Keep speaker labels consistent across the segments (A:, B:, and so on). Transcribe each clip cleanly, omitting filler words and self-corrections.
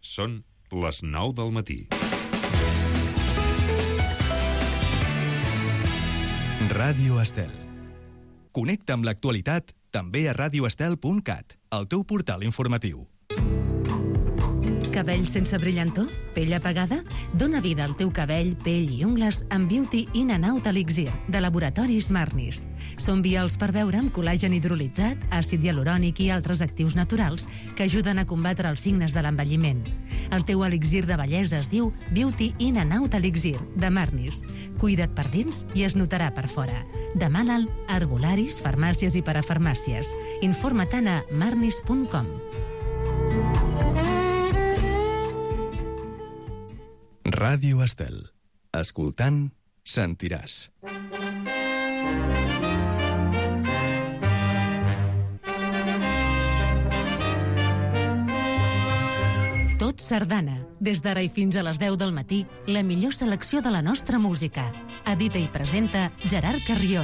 A: Són les 9 del matí.
B: Ràdio Estel. Connecta amb l'actualitat també a radioestel.cat, el teu portal informatiu.
C: Cabell sense brillantor? Pell apagada? Dóna vida al teu cabell, pell i ungles amb Beauty In and Out Elixir, de Laboratoris Marnis. Són vials per beure amb col·làgen hidrolitzat, àcid hialurònic i altres actius naturals que ajuden a combatre els signes de l'envelliment. El teu elixir de bellesa es diu Beauty In and Out Elixir, de Marnis. Cuida't per dins i es notarà per fora. Demana'l a herbolaris, farmàcies i parafarmàcies. Informa-te'n a marnis.com.
B: Ràdio Estel. Escoltant, sentiràs.
C: Tot sardana. Des d'ara i fins a les 10 del matí, la millor selecció de la nostra música. Edita i presenta Gerard Carrion.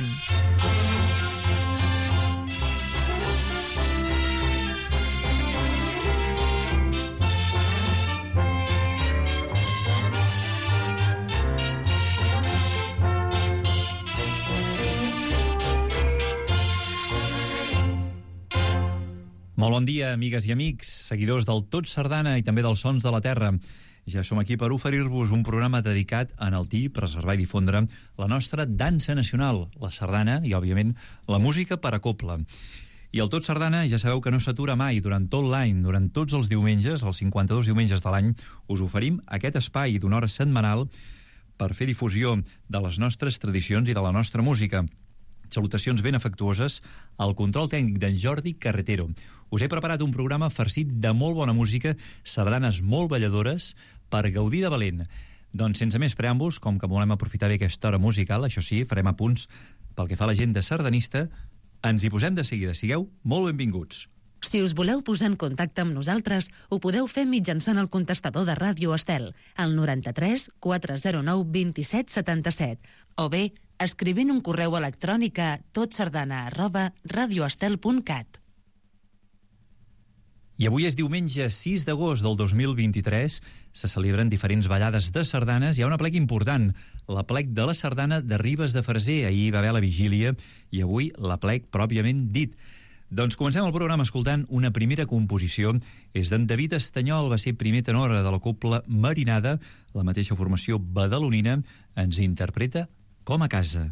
D: Molt bon dia, amigues i amics, seguidors del Tot Sardana i també dels Sons de la Terra. Ja som aquí per oferir-vos un programa dedicat a enaltir, preservar i difondre la nostra dansa nacional, la sardana i, òbviament, la música per a cobla. I el Tot Sardana ja sabeu que no s'atura mai durant tot l'any, durant tots els diumenges, els 52 diumenges de l'any, us oferim aquest espai d'una hora setmanal per fer difusió de les nostres tradicions i de la nostra música. Salutacions ben afectuoses al control tècnic d'en Jordi Carretero. Us he preparat un programa farcit de molt bona música, sardanes molt balladores, per gaudir de valent. Doncs sense més preàmbuls, com que volem aprofitar bé aquesta hora musical, això sí, farem apunts pel que fa a l'agenda sardanista, ens hi posem de seguida. Sigueu molt benvinguts.
C: Si us voleu posar en contacte amb nosaltres, ho podeu fer mitjançant el contestador de Ràdio Estel, al 93 409 27 77, o bé escrivint un correu electrònic a totsardana@radioestel.cat.
D: I avui és diumenge 6 d'agost del 2023, se celebren diferents ballades de sardanes. Hi ha un aplec important, l'aplec de la sardana de Ribes de Freser. Ahir va haver la vigília i avui l'aplec pròpiament dit. Doncs comencem el programa escoltant una primera composició. És d'en David Estanyol, va ser primer tenor de la cobla Marinada. La mateixa formació badalonina ens interpreta Com a casa.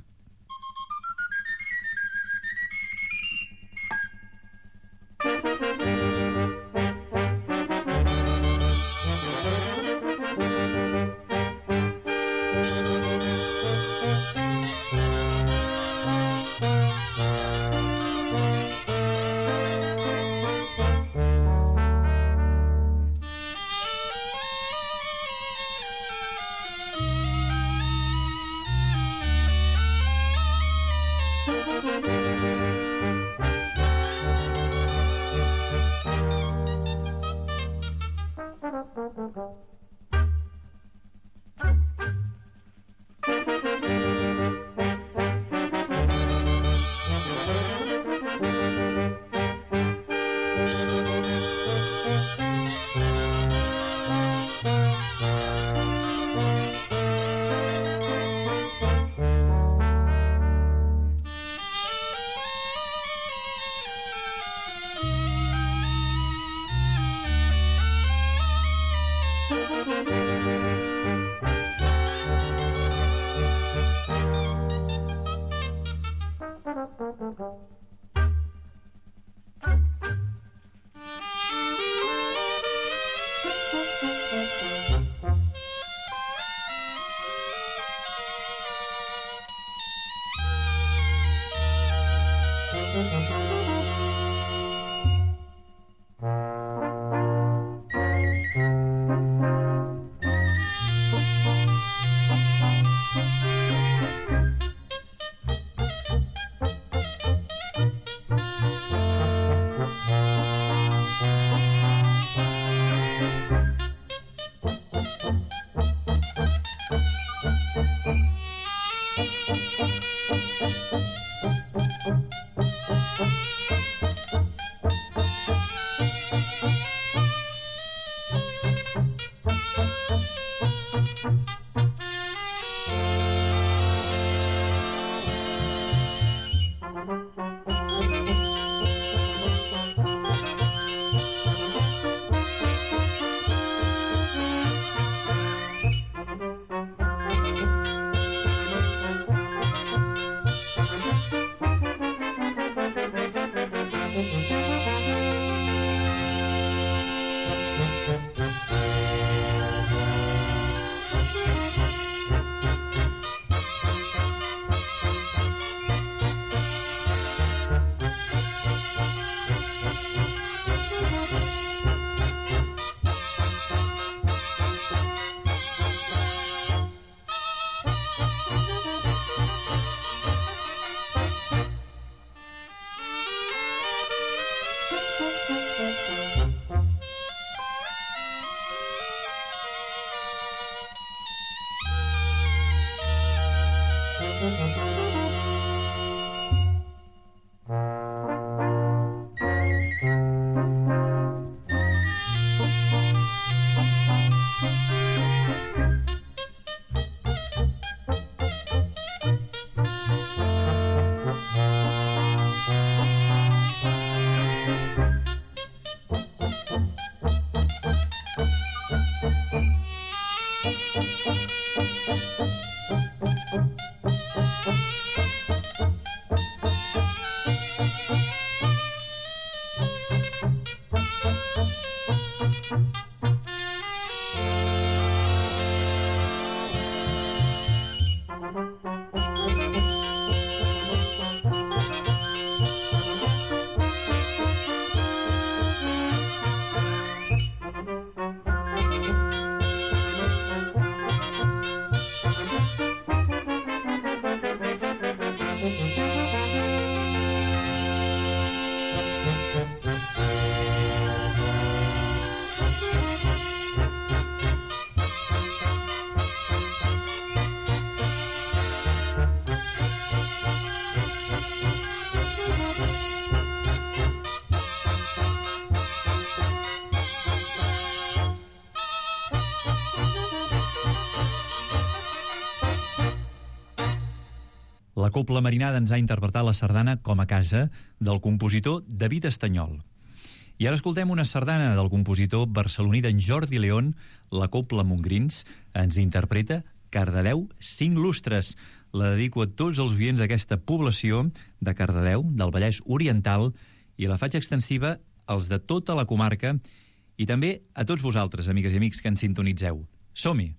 D: La Cobla Marinada ens ha interpretat la sardana Com a casa, del compositor David Estanyol. I ara escoltem una sardana del compositor barceloní d'en Jordi León, la Cobla Montgrins, ens interpreta Cardedeu 5 lustres. La dedico a tots els oients d'aquesta població de Cardedeu, del Vallès Oriental, i la faig extensiva als de tota la comarca i també a tots vosaltres, amigues i amics, que ens sintonitzeu. Som-hi!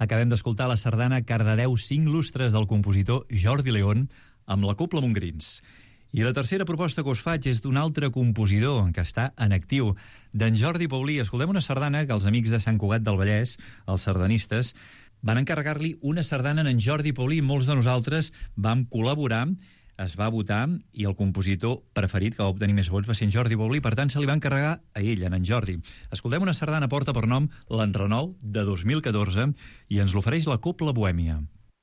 D: Acabem d'escoltar la sardana Cardedeu 5 lustres del compositor Jordi León amb la Cobla Montgrins. I la tercera proposta que us faig és d'un altre compositor que està en actiu, d'en Jordi Paulí. Escoltem una sardana que els amics de Sant Cugat del Vallès, els sardanistes, van encarregar-li una sardana a en Jordi Paulí. Molts de nosaltres vam col·laborar, es va votar, i el compositor preferit que va obtenir més vots va ser en Jordi Paulí. Per tant, se li va encarregar a ell, a en Jordi. Escoltem una sardana, porta per nom l'Enrenou, de 2014, i ens l'ofereix la Cobla Bohèmia.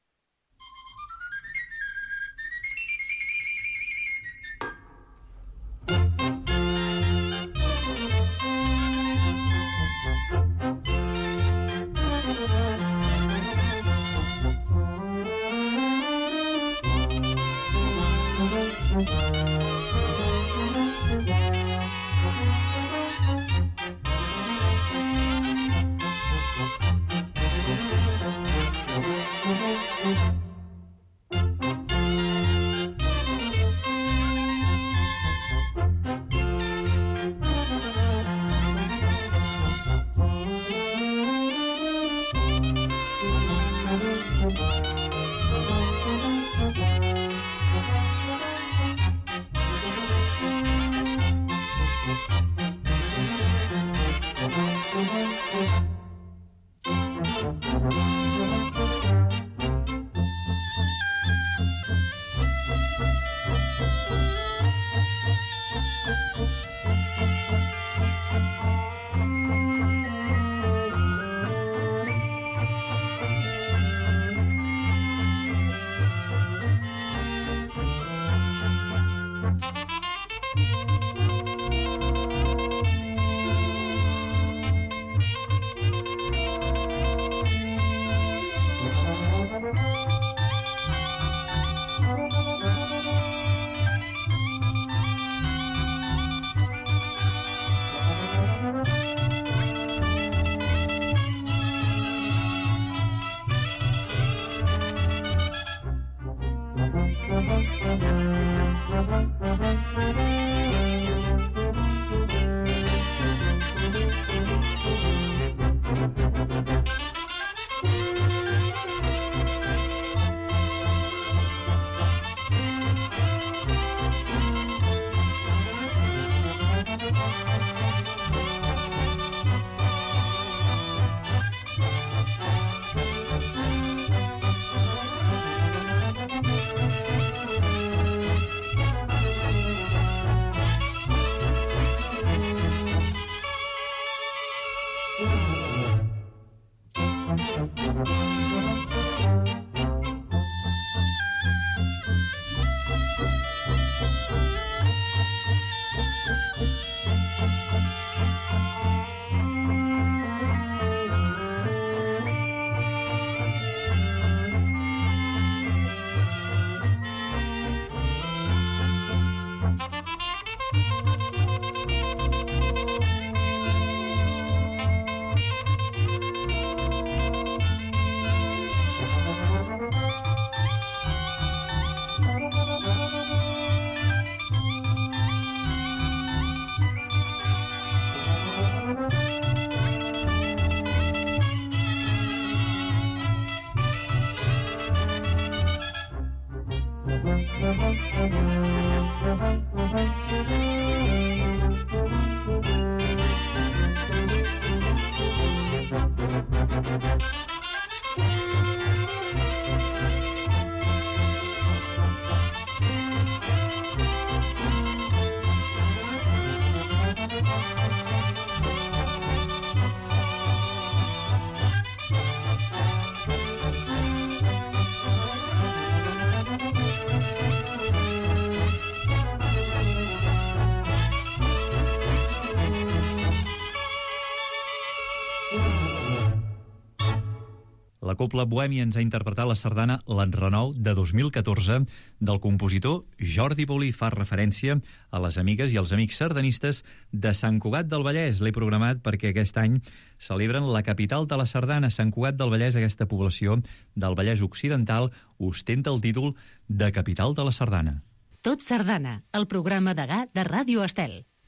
D: La Cobla Bohèmia ens ha interpretat la sardana L'Enrenou de 2014 del compositor Jordi Paulí. Fa referència a les amigues i als amics sardanistes de Sant Cugat del Vallès. L'he programat perquè aquest any celebren la capital de la sardana. Sant Cugat del Vallès, aquesta població del Vallès Occidental, ostenta el títol de capital de la sardana.
C: Tot Sardana, el programa degà de Ràdio Estel.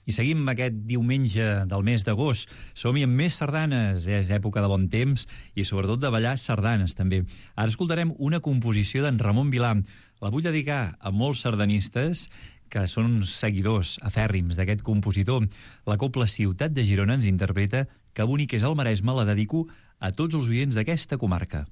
D: I seguim aquest diumenge del mes d'agost. Som-hi amb més sardanes, és època de bon temps i sobretot de ballar sardanes també. Ara escoltarem una composició d'en Ramon Vilà. La vull dedicar a molts sardanistes que són seguidors afèrrims d'aquest compositor. La Cobla Ciutat de Girona ens interpreta Que bonic és el Maresme, la dedico a tots els oients d'aquesta comarca.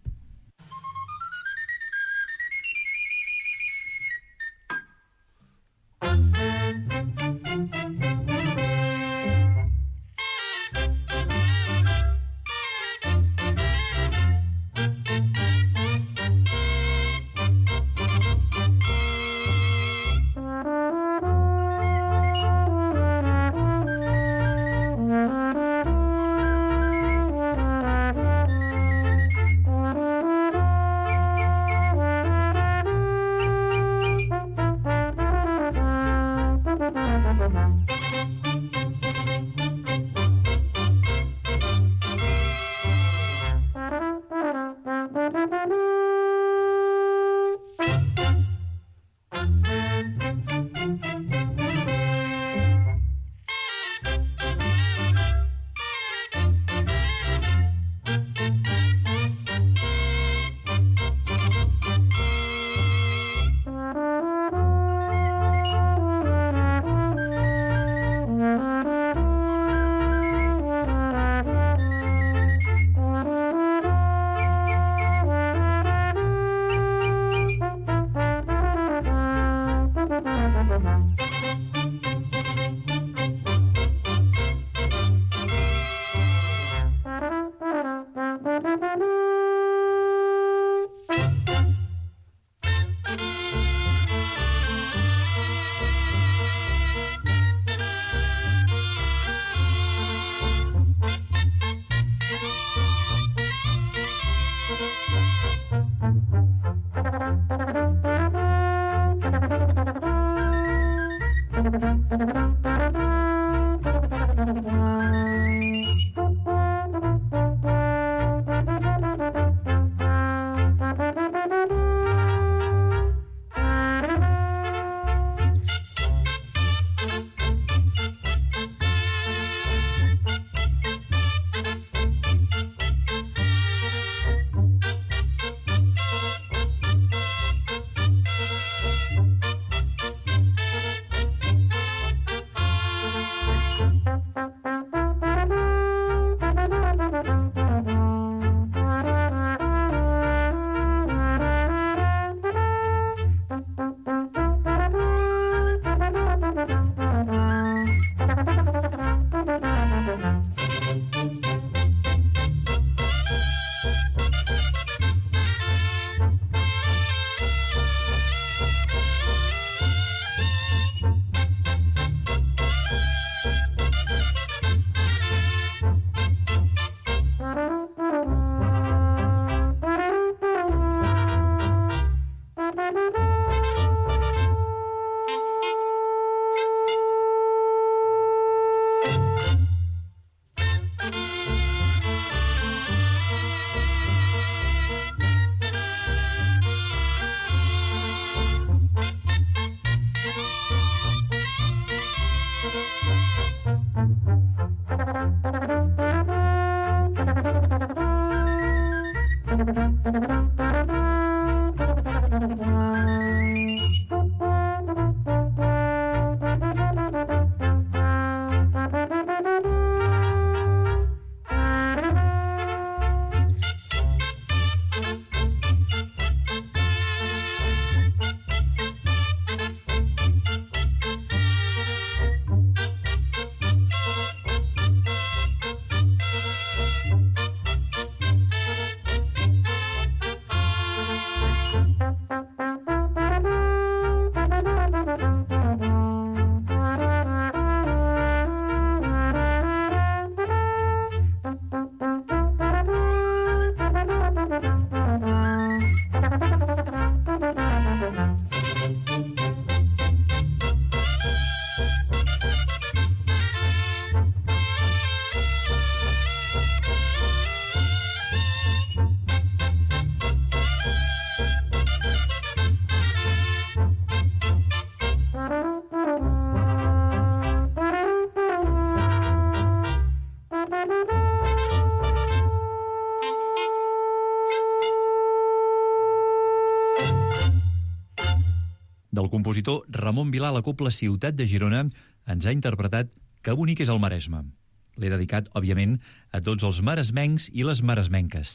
D: Del compositor Ramon Vilà, la Cobla Ciutat de Girona ens ha interpretat Que bonic és el Maresme. L'he dedicat, òbviament, a tots els maresmencs i les maresmenques.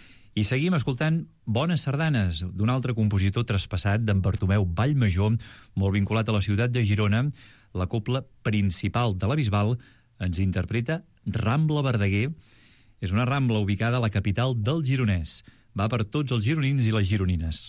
D: I seguim escoltant bones sardanes d'un altre compositor traspassat, d'en Bartomeu Vallmajor, molt vinculat a la ciutat de Girona. La Cobla Principal de la Bisbal ens interpreta Rambla Verdaguer. És una rambla ubicada a la capital del Gironès. Va per tots els gironins i les gironines.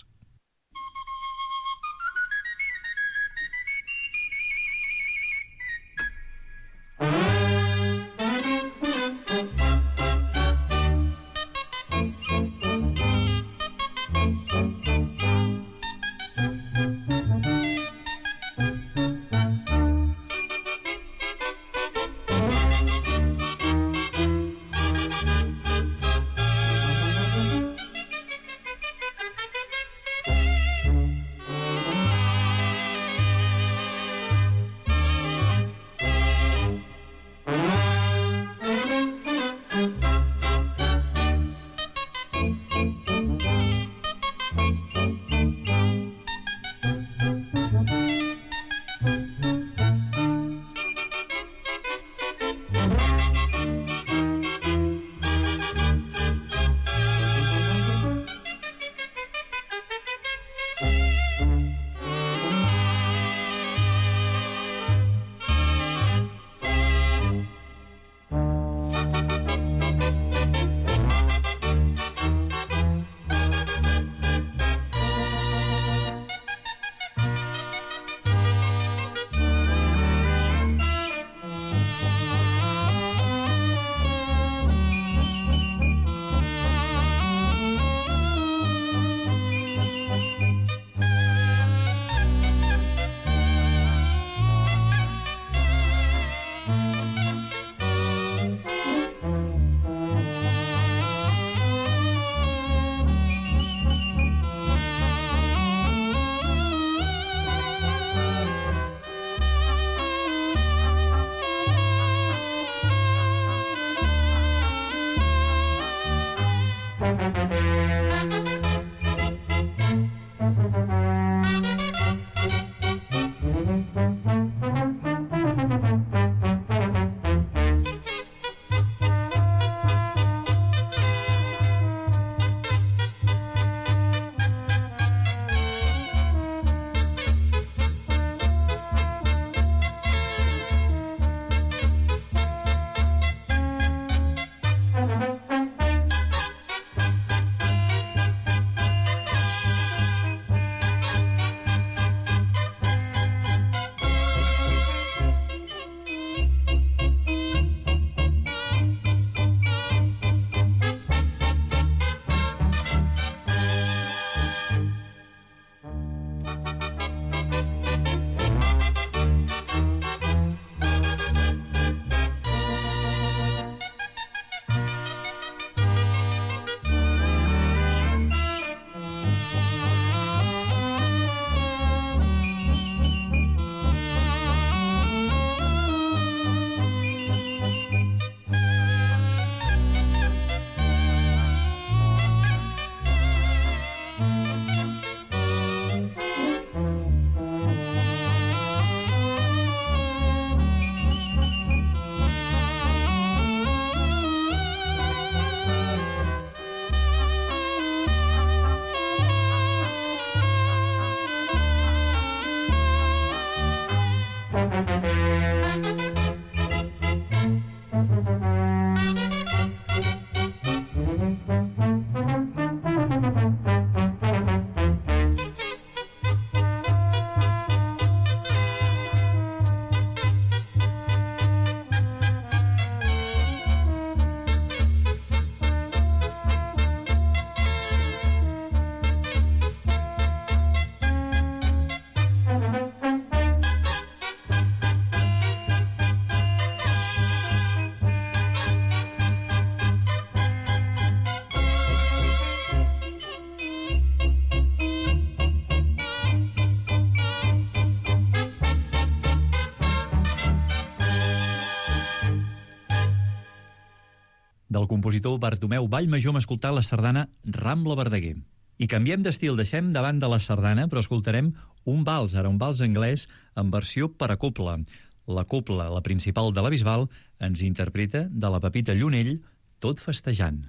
D: Del compositor Bartomeu Vallmajor hem escoltat la sardana Rambla Verdaguer. I canviem d'estil, deixem davant de la sardana, però escoltarem un vals, ara un vals anglès en versió per a cobla. La cobla, la principal de la Bisbal, ens interpreta de la Pepita Llunell, Tot festejant.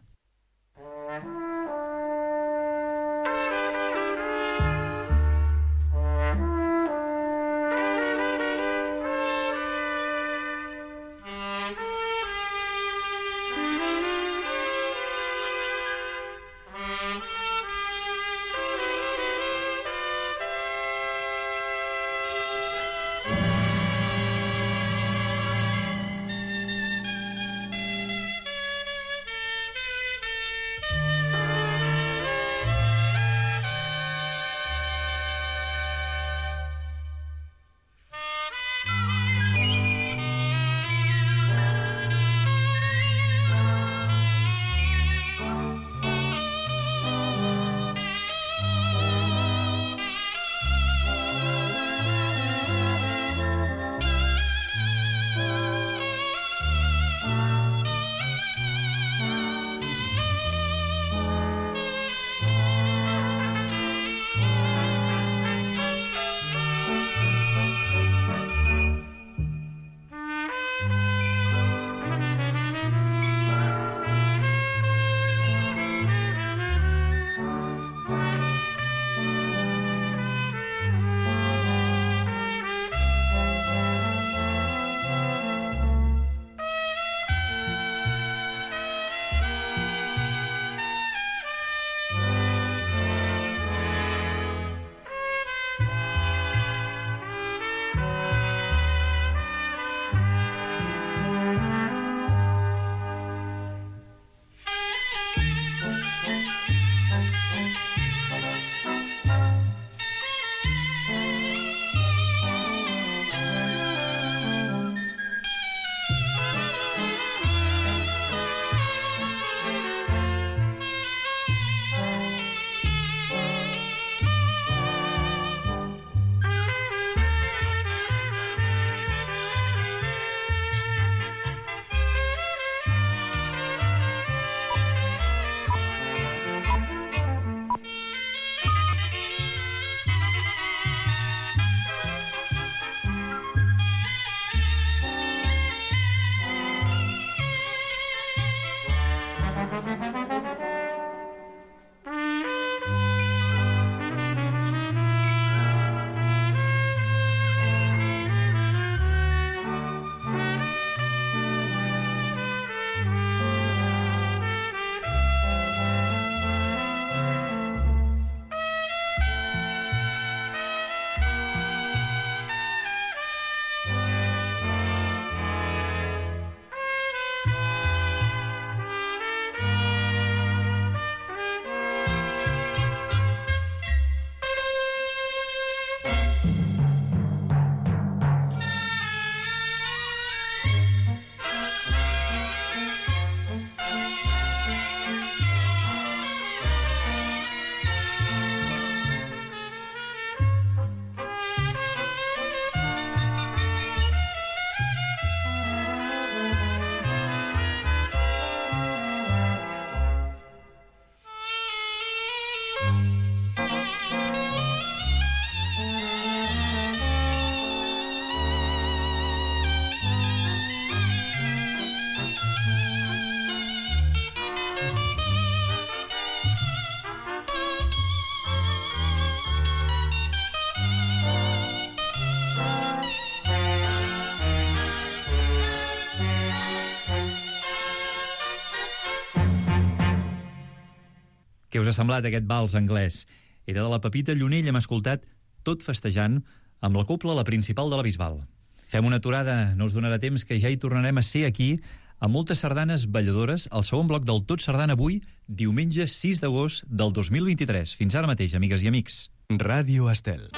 D: Què us ha semblat aquest vals anglès? Era de la Pepita Llunell, hem escoltat Tot festejant, amb la cobla La principal de la Bisbal. Fem una aturada, no us donarà temps, que ja hi tornarem a ser aquí, amb moltes sardanes balladores, al segon bloc del Tot Sardana avui, diumenge 6 d'agost del 2023. Fins ara mateix, amigues i amics.
B: Ràdio Estel.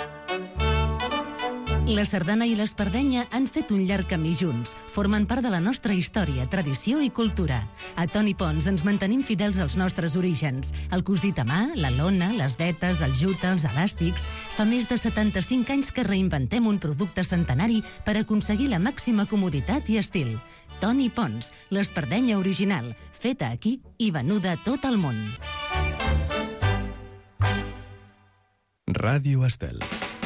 C: La sardana i l'espardenya han fet un llarg camí junts. Formen part de la nostra història, tradició i cultura. A Toni Pons ens mantenim fidels als nostres orígens. El cosit a mà, la lona, les vetes, el jute, els elàstics... Fa més de 75 anys que reinventem un producte centenari per aconseguir la màxima comoditat i estil. Toni Pons, l'espardenya original, feta aquí i venuda a tot el món.
B: Ràdio Estel.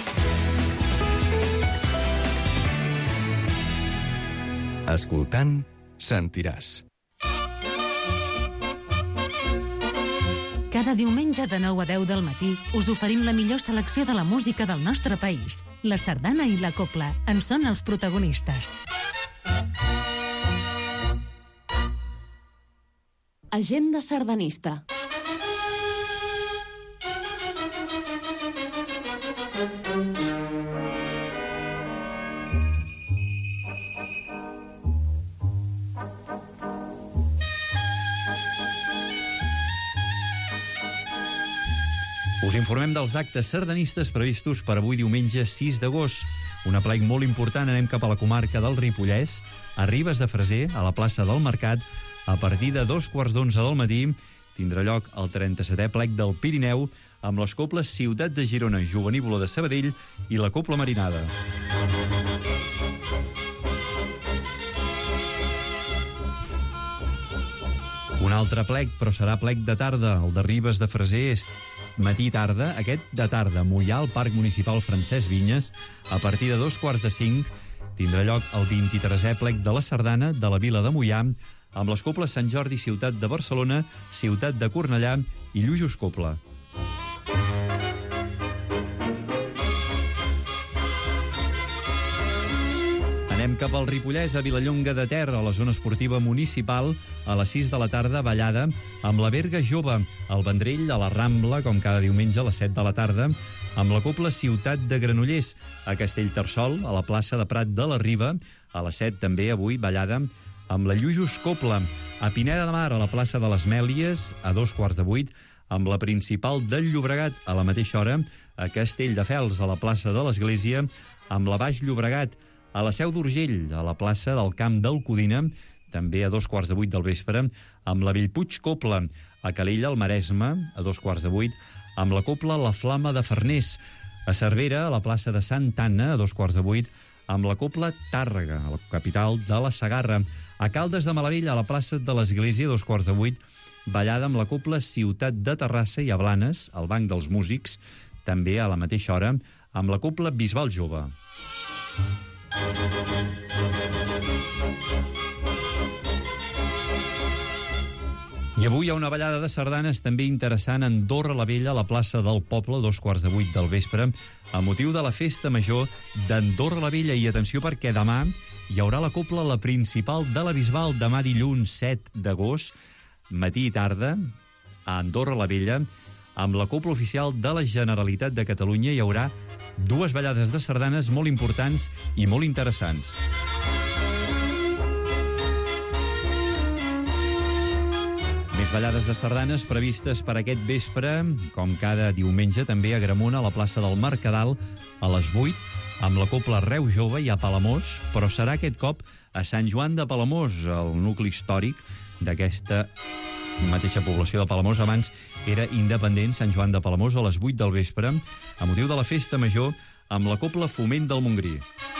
B: Escoltant, sentiràs.
C: Cada diumenge de 9 a 10 del matí us oferim la millor selecció de la música del nostre país. La sardana i la copla en són els protagonistes.
E: Agenda sardanista.
D: Us informem dels actes sardanistes previstos per avui diumenge 6 d'agost. Un aplec molt important, anem cap a la comarca del Ripollès, a Ribes de Freser, a la plaça del Mercat, a partir de 11:15 del matí. Tindrà lloc el 37è plec del Pirineu, amb les coples Ciutat de Girona, Jovenívola de Sabadell i la Copla Marinada. Un altre plec, però serà plec de tarda. El de Ribes de Freser és matí-tarda. Aquest de tarda, Moià, al Parc Municipal Francesc Vinyes, a partir de 4:45, tindrà lloc el 23è plec de la Sardana de la Vila de Moià, amb les coples Sant Jordi, Ciutat de Barcelona, Ciutat de Cornellà i Llujos Copla. Anem cap al Ripollès, a Vilallonga de Ter, a la zona esportiva municipal, a les 6 de la tarda, ballada amb la Berga Jove, al Vendrell, a la Rambla, com cada diumenge a les 7 de la tarda, amb la copla Ciutat de Granollers, a Castellterçol, a la plaça de Prat de la Riba, a les 7 també avui, ballada amb la Llujos Copla, a Pineda de Mar, a la plaça de les Mèlies, a 7:15, amb la principal del Llobregat, a la mateixa hora, a Castelldefels, a la plaça de l'Església, amb la Baix Llobregat, a la Seu d'Urgell, a la plaça del Camp del Codina, també a 7:15 del vespre, amb la Bellpuig Copla, a Calella, al Maresme, a 7:15, amb la copla La Flama de Farners, a Cervera, a la plaça de Santa Anna, a 7:15, amb la copla Tàrrega, a la capital de la Segarra, a Caldes de Malavell, a la plaça de l'Església, a 7:15, ballada amb la copla Ciutat de Terrassa, i a Blanes, al Banc dels Músics, també a la mateixa hora, amb la copla Bisbal Jove. I avui hi ha una ballada de sardanes també interessant a Andorra la Vella, a la plaça del Poble, a 7:15 del vespre, a motiu de la festa major d'Andorra la Vella. I atenció, perquè demà hi haurà la copla La Principal de la Bisbal, demà dilluns 7 d'agost, matí i tarda, a Andorra la Vella, amb la copla oficial de la Generalitat de Catalunya. Hi haurà dues ballades de sardanes molt importants i molt interessants. Més ballades de sardanes previstes per aquest vespre, com cada diumenge, també a Gramona, a la plaça del Mercadal, a les 8, amb la copla Reu Jove, i a Palamós, però serà aquest cop a Sant Joan de Palamós, el nucli històric d'aquesta mateixa població de Palamós. Abans era independent, Sant Joan de Palamós, a les 8 del vespre, a motiu de la festa major, amb la copla Foment del Montgrí.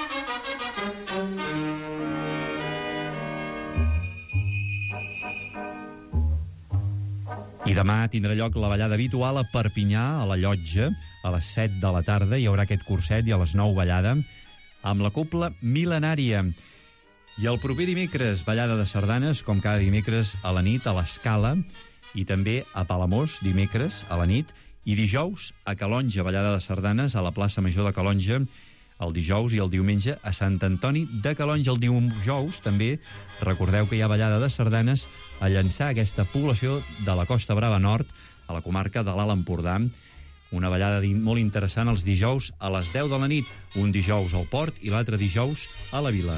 D: I demà tindrà lloc la ballada habitual a Perpinyà, a la Llotja, a les 7 de la tarda. Hi haurà aquest curset, i a les 9 ballada, amb la copla Mil·lenària. I el proper dimecres, ballada de sardanes, com cada dimecres a la nit, a l'Escala, i també a Palamós, dimecres a la nit, i dijous a Calonja, ballada de sardanes a la plaça Major de Calonja, el dijous, i el diumenge a Sant Antoni de Calonja. El dijous també recordeu que hi ha ballada de sardanes a Llançà, aquesta població de la Costa Brava Nord, a la comarca de l'Alt Empordà. Una ballada molt interessant els dijous a les 10 de la nit, un dijous al Port i l'altre dijous a la Vila.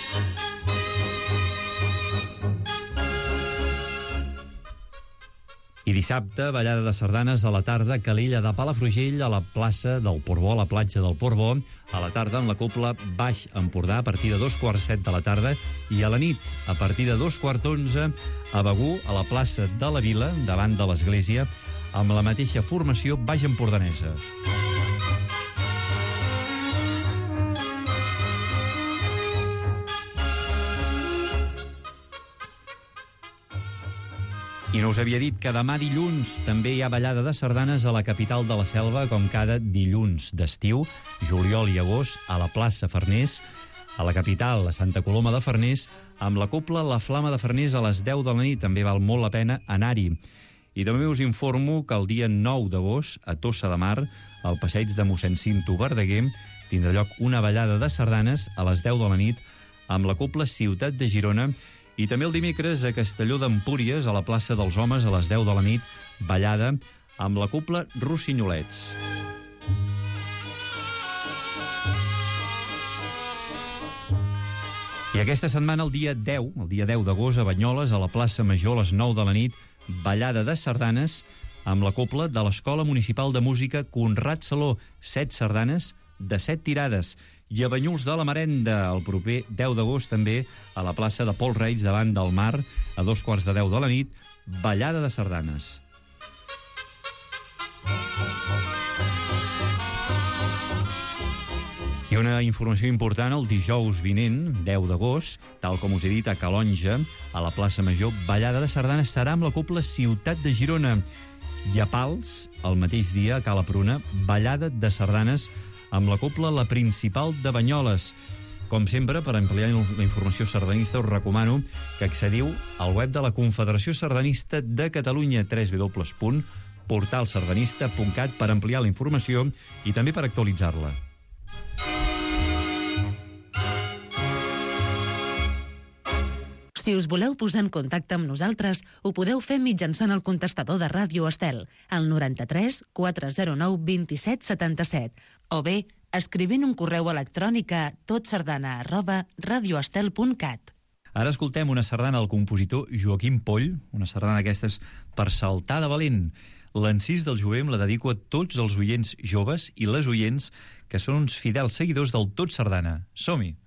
D: I dissabte, ballada de sardanes a la tarda a Calella de Palafrugell, a la plaça del Portbó, a la platja del Portbó, a la tarda amb la copla Baix Empordà, a partir de 7:15 de la tarda, i a la nit, a partir de 11:15, a Begur, a la plaça de la Vila, davant de l'església, amb la mateixa formació baix empordanesa. I no us havia dit que demà dilluns també hi ha ballada de sardanes a la capital de la Selva, com cada dilluns d'estiu, juliol i agost, a la plaça Farners, a la capital, a Santa Coloma de Farners, amb la cobla La Flama de Farners a les 10 de la nit. També val molt la pena anar-hi. I també us informo que el dia 9 d'agost, a Tossa de Mar, al passeig de mossèn Cinto Verdaguer, tindrà lloc una ballada de sardanes a les 10 de la nit amb la cobla Ciutat de Girona. I també el dimecres a Castelló d'Empúries, a la plaça dels Homes, a les 10 de la nit, ballada amb la cobla Rossinyolets. I aquesta setmana, el dia 10 d'agost, a Banyoles, a la plaça Major, a les 9 de la nit, ballada de sardanes amb la cobla de l'Escola Municipal de Música Conrad Saló, 7 sardanes de 7 tirades. I a Banyuls de la Marenda, el proper 10 d'agost, també, a la plaça de Pol Reig, davant del mar, a 2:15 de la nit, ballada de sardanes. I una informació important, el dijous vinent, 10 d'agost, tal com us he dit, a Calonja, a la plaça Major, ballada de sardanes serà amb la cobla Ciutat de Girona. I a Pals, el mateix dia, a Cala Pruna, ballada de sardanes amb la cobla La Principal de Banyoles. Com sempre, per ampliar la informació sardanista, us recomano que accediu al web de la Confederació Sardanista de Catalunya, www.portalsardanista.cat, per ampliar la informació i també per actualitzar-la.
C: Si us voleu posar en contacte amb nosaltres, ho podeu fer mitjançant el contestador de Ràdio Estel, al 93 409 27 77, o bé escrivint un correu electrònic a totsardana@radioestel.cat.
D: Ara escoltem una sardana del compositor Joaquim Poll, una sardana d'aquestes per saltar de valent. L'encís del jovent la dedico a tots els oients joves i les oients que són uns fidels seguidors del Tot Sardana. Som-hi!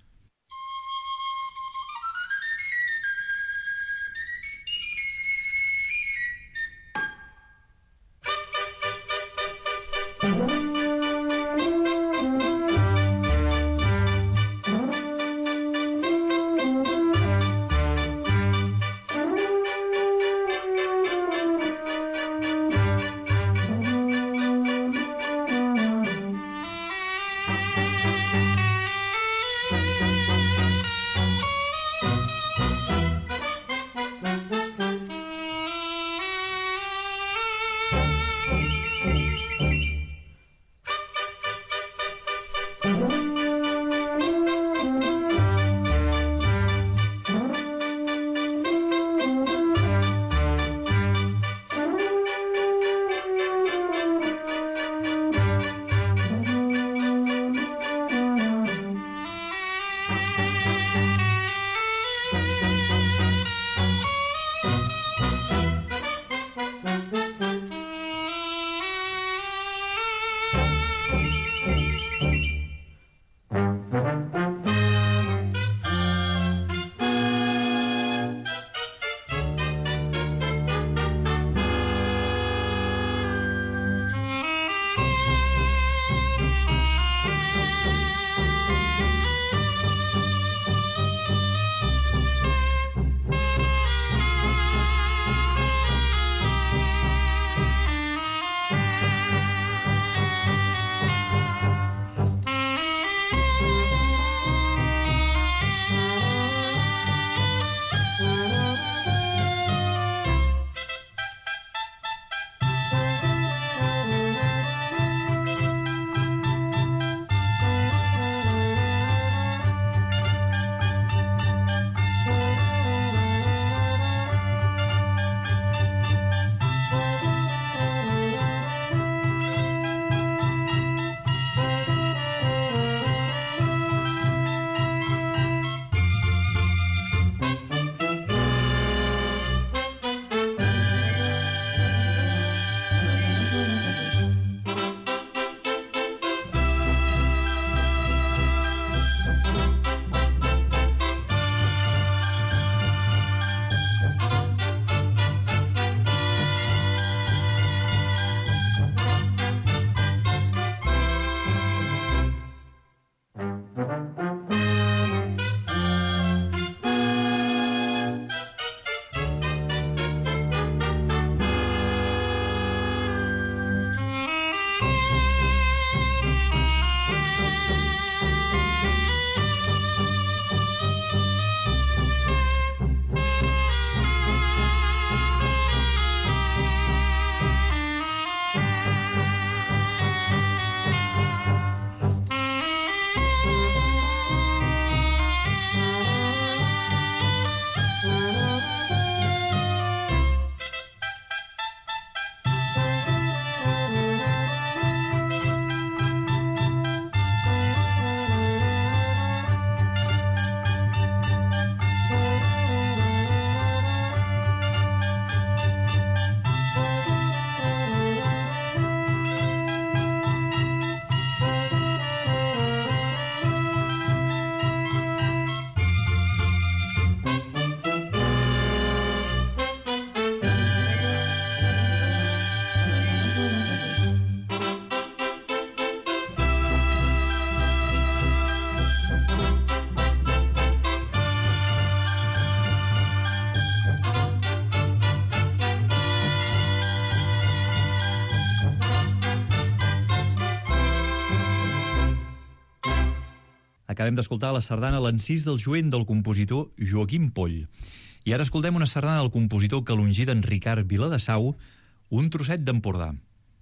D: Acabem d'escoltar la sardana L'encís del jovent del compositor Joaquim Poll. I ara escoltem una sardana del compositor calongí d'en Ricard Viladesau, Un trosset d'Empordà.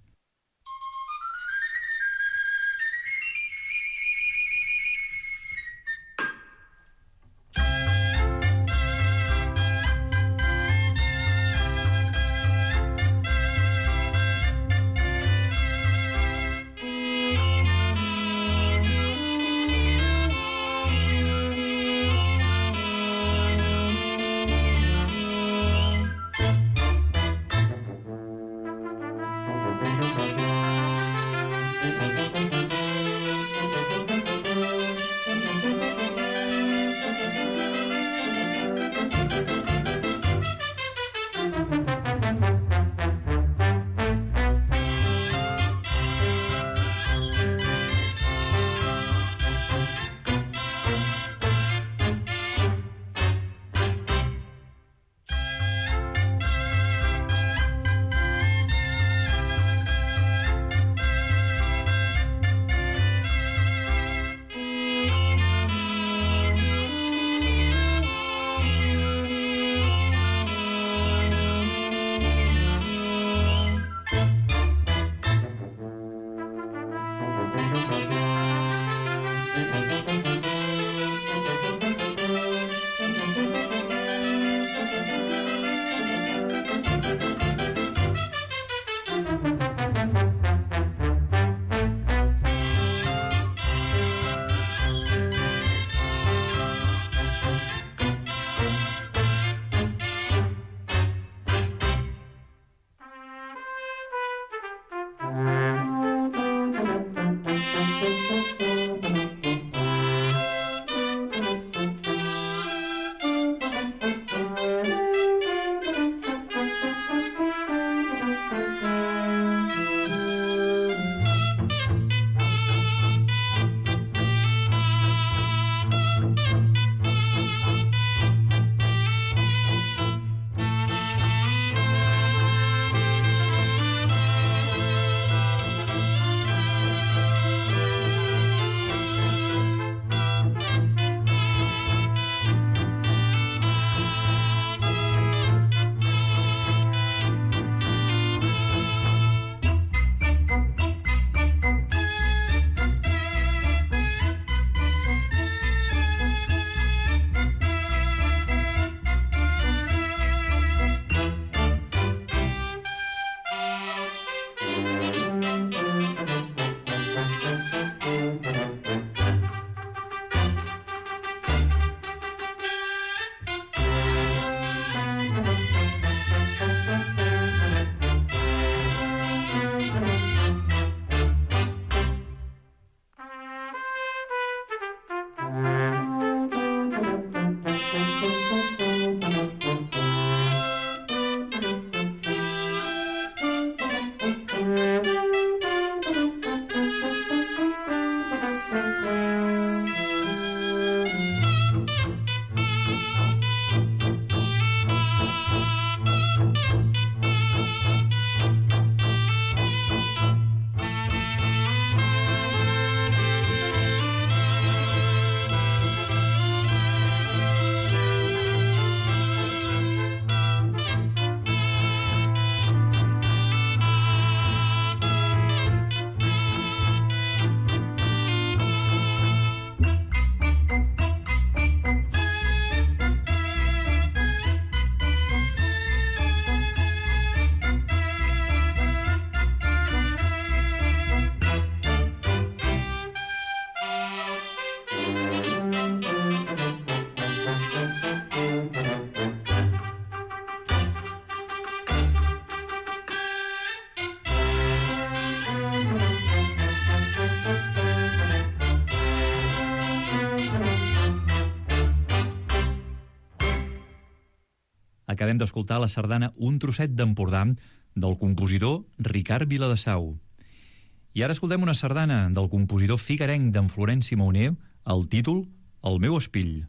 D: Acabem d'escoltar la sardana Un trosset d'Empordà del compositor Ricard Viladesau. I ara escoltem una sardana del compositor figuerenc d'en Florenci Mauner, el títol El meu espill.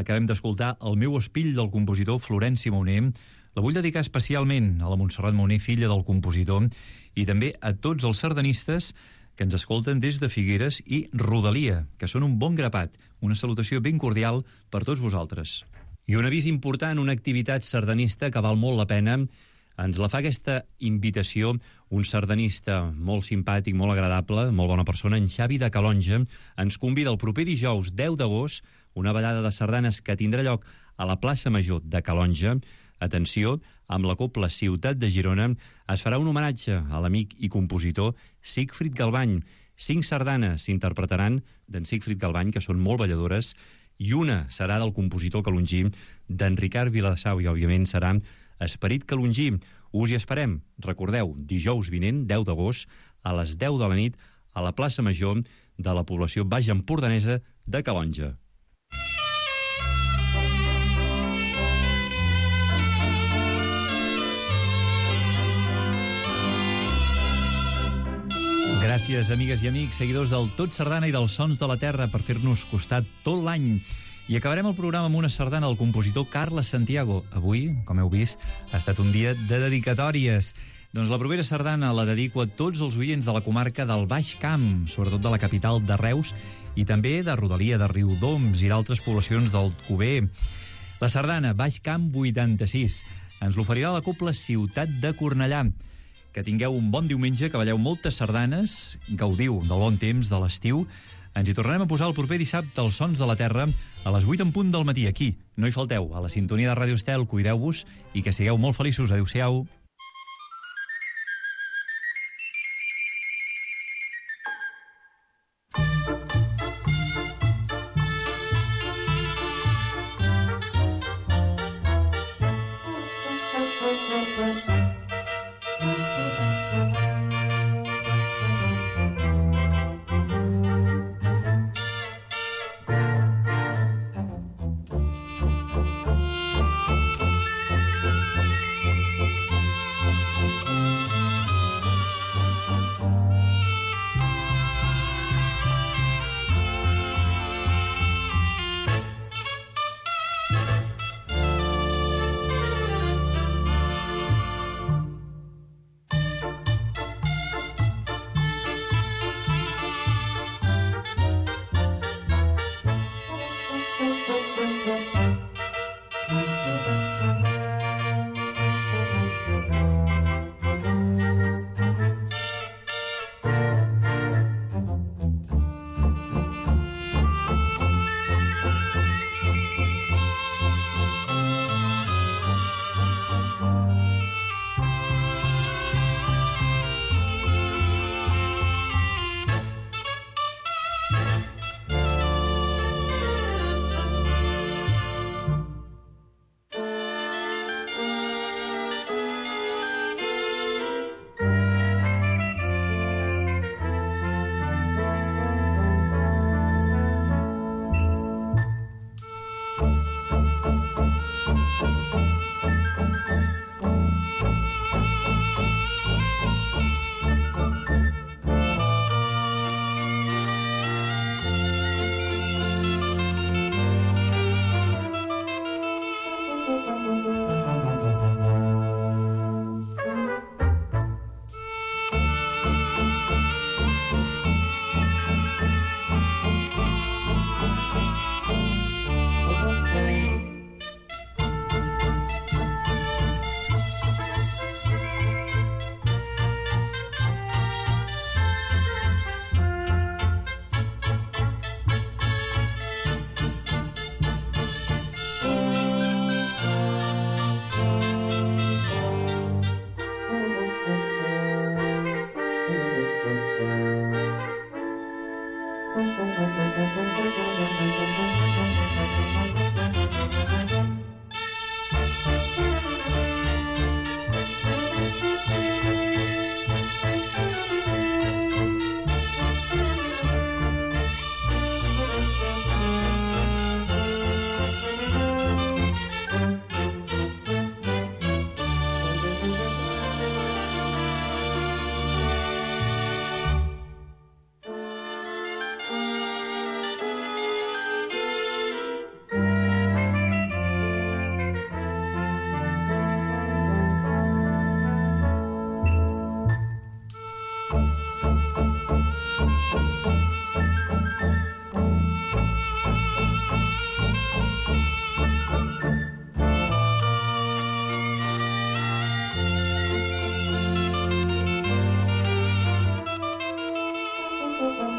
D: Acabem d'escoltar El meu espill del compositor Florenci Mauner. La vull dedicar especialment a la Montserrat Mauner, filla del compositor, i també a tots els sardanistes que ens escolten des de Figueres i Rodalia, que són un bon grapat. Una salutació ben cordial per tots vosaltres. I un avís important, una activitat sardanista que val molt la pena. Ens la fa aquesta invitació un sardanista molt simpàtic, molt agradable, molt bona persona, en Xavi de Calonge. Ens convida el proper dijous 10 d'agost, una ballada de sardanes que tindrà lloc a la plaça Major de Calonge. Atenció, amb la Cobla Ciutat de Girona es farà un homenatge a l'amic i compositor Sigfrid Galbany. 5 sardanes s'interpretaran d'en Sigfrid Galbany, que són molt balladores, i una serà del compositor calongí, d'en Ricard Vilassau, i òbviament serà Esperit Calongí. Us hi esperem. Recordeu, dijous vinent, 10 d'agost, a les 10 de la nit, a la plaça Major de la població baix empordanesa de Calonge. Gràcies, amigues i amics, seguidors del Tot Sardana i dels Sons de la Terra, per fer-nos costat tot l'any. I acabarem el programa amb una sardana del compositor Carles Santiago. Avui, com heu vist, ha estat un dia de dedicatòries. Doncs la propera sardana la dedico a tots els oients de la comarca del Baix Camp, sobretot de la capital de Reus, i també de Rodalia, de Riudoms i d'altres poblacions d'Alcover. La sardana Baix Camp 86 ens l'oferirà la Cobla Ciutat de Cornellà. Que tingueu un bon diumenge, que balleu moltes sardanes, gaudiu del bon temps de l'estiu. Ens hi tornarem a posar el proper dissabte als Sons de la Terra a les 8 en punt del matí, aquí. No hi falteu, a la sintonia de Ràdio Estel. Cuideu-vos i que sigueu molt feliços. Adéu-siau.
F: Thank you.